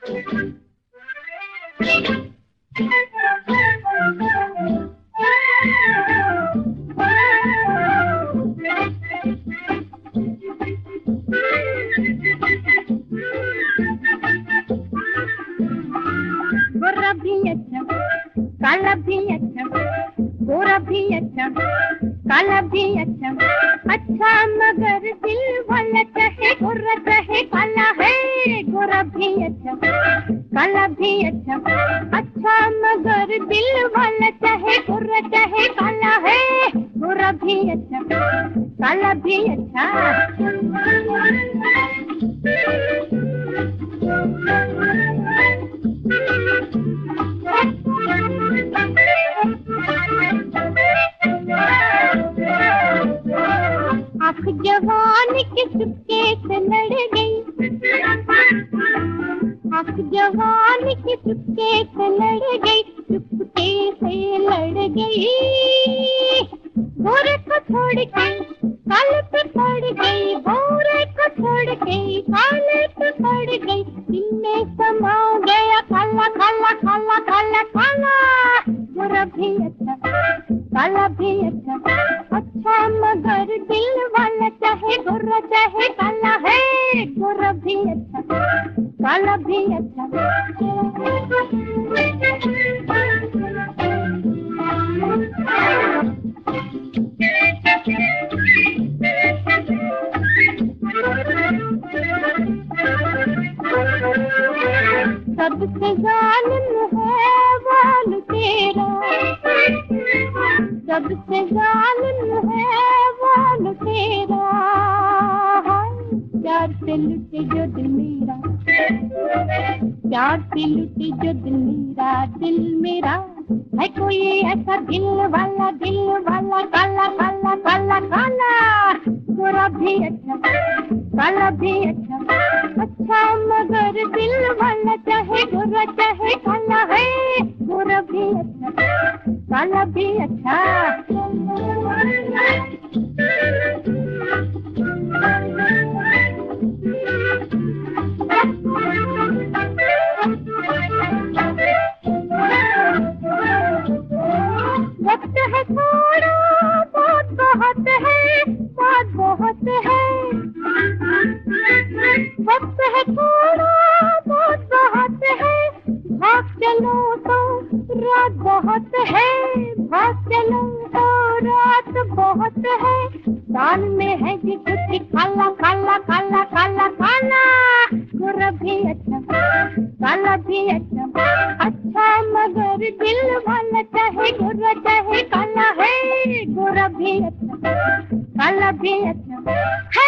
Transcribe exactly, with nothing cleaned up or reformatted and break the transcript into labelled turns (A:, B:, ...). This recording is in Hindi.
A: गोरा भी अच्छा, काला भी अच्छा, गोरा भी अच्छा, काला भी अच्छा, अच्छा मगर दिल वाला चाहे गोरा चाहे काला है। गोरा भी अच्छा, काला भी अच्छा, अच्छा मगर दिल वाला चाहे गोरा चाहे काला है। गोरा भी अच्छा, काला भी अच्छा। आँख जवानी के चुपके से लड़ गई, आँख जवानी के चुपके से लड़ गई, चुपके से लड़ गई। गोरे को छोड़ के काले पे पड़ गई, गोरे को छोड़ के काले पे पड़ गई। दिल में समा गया काला काला काला काला काला। गोरा भी अच्छा, काला भी अच्छा, अच्छा मगर दिल वाला चाहे गोरा चाहे काला है। गोरा भी अच्छा, काला भी अच्छा। सबसे जालिम है वाल तेरा, सबसे जालिम है वाल तेरा। प्यार से लुटे जो दिल मेरा, प्यार से लुटे जो दिल मेरा, दिल मेरा है कोई ऐसा दिल वाला, दिल वाला काला काला काला काला। गोरा भी अच्छा, काला भी अच्छा, अच्छा मगर दिल वाला चाहे गोरा चाहे काला है। गोरा भी अच्छा, काला भी अच्छा। वक्त है थोड़ा बहुत बहुत है, बात बहुत है। वक्त है थोड़ा बहुत बहुत है, भाग चलो तो रात बहुत है। भाग चलो तो रात बहुत है। दाल में है जी कुछ काला काला काला काला काला। गोरा भी अच्छा, काला भी अच्छा, अच्छा मगर दिल वाला चाहे गोरा चाहे काला है। गोरा भी अच्छा, काला भी अच्छा है।